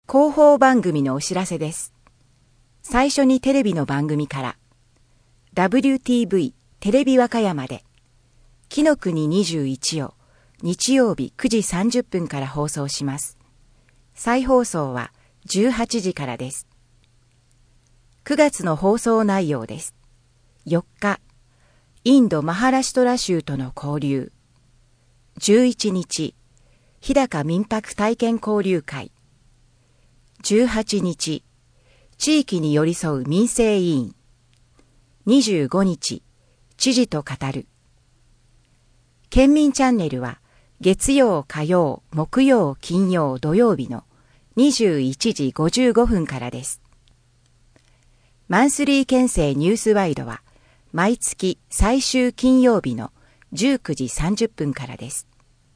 広報番組のお知らせです。最初にテレビの番組から、WTV テレビ和歌山で、紀の国21を日曜日9時30分から放送します。再放送は18時からです。9月の放送内容です。4日、インド・マハラシュトラ州との交流。11日、日高民泊体験交流会。18日、地域に寄り添う民生委員。25日、知事と語る。県民チャンネルは月曜、火曜、木曜、金曜、土曜日の21時55分からです。マンスリー県政ニュースワイドは毎月最終金曜日の19時30分からです。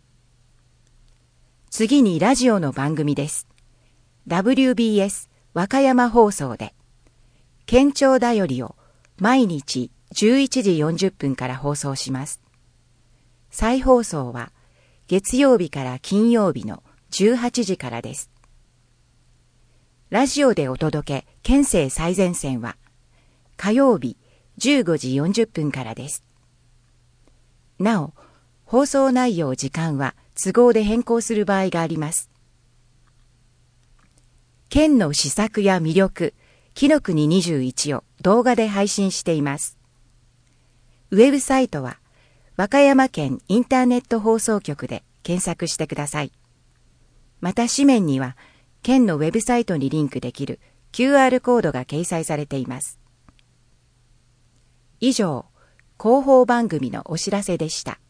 次にラジオの番組です。WBS 和歌山放送で県庁だよりを毎日11時40分から放送します。再放送は月曜日から金曜日の18時からです。ラジオでお届け県政最前線は火曜日15時40分からです。なお、放送内容時間は都合で変更する場合があります。県の施策や魅力、紀の国21を動画で配信しています。ウェブサイトは和歌山県インターネット放送局で検索してください。また紙面には県のウェブサイトにリンクできる QR コードが掲載されています。以上、広報番組のお知らせでした。